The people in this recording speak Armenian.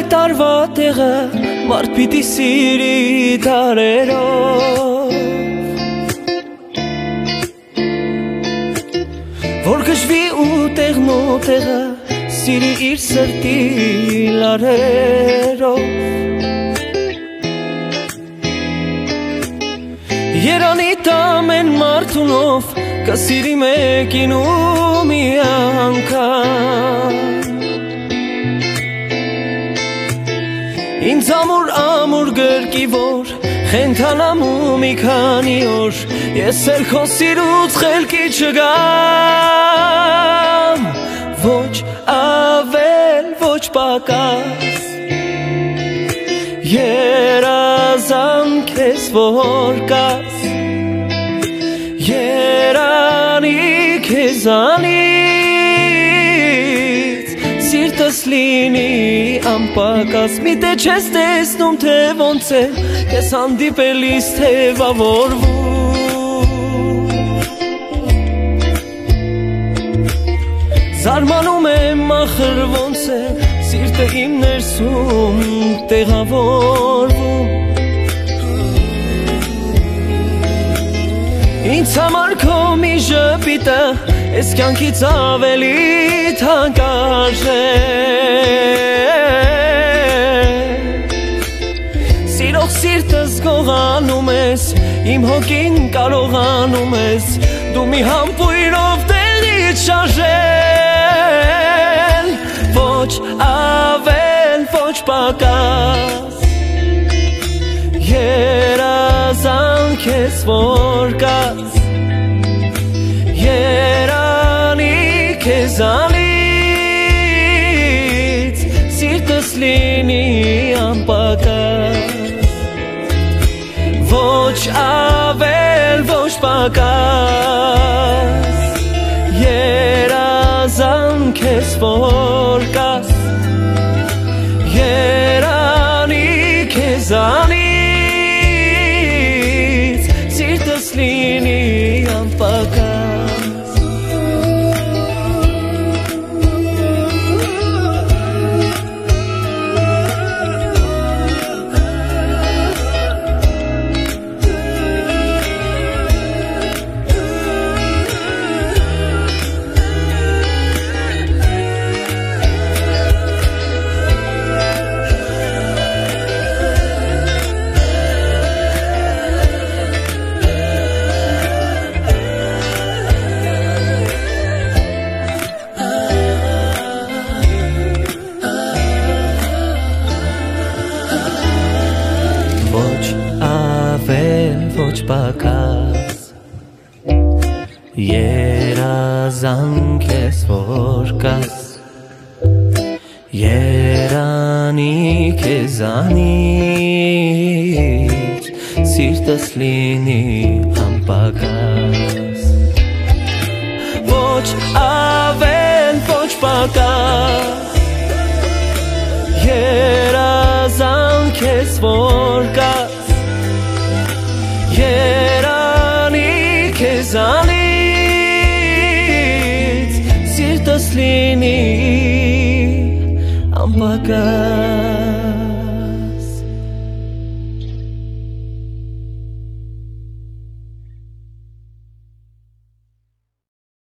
տարվա տեղը մարդ պիտի սիրի տարերով, որ գժվի ու տեղն ու տեղը սիրի իր սրտի լարերով։ Երանի տամեն մարդունով կսիրի մեկին ու մի անգամ, ինձ ամուր գրկի որ խենթանամ ու մի քանի օր ես էլ քո սիրուց խելքի չգամ, ոչ ավել ոչ պակաս, երազանք ես որ կաս, երանի քեզանից սիրտս լինի անպակաս, միտե չես տեսնում թե ոնց է ես հանդիպելիս թևավորվում, զարմանում եմ ախր ոնց է սիրտը իմ ներսում տեղավորվում, ինձ համար քո մի ժպիտը ես կյանքից ավելի թանկարժե, սիրող սիրտս գողանում ես, իմ հոգին կարողանում ես դու մի համբույրով տեղից շարժել, ոչ ավել ոչ պակաս, երազանք ես որ կաս, երանի քեզանից սիրտս լինի անպակաս, ոչ ավել ոչ պակաս, երազանք ես որ կաս, երանի քեզանից սիրտս լինի անպակաս։ Ոչ ավել ոչ պակաս, երազանք ես որ կաս, երանի քեզանից սիրտս լինի անպակաս, ոչ ավել ոչ պակաս, երազանք ես որ կաս, երանի քեզանից սիրտս լինի անպակաս։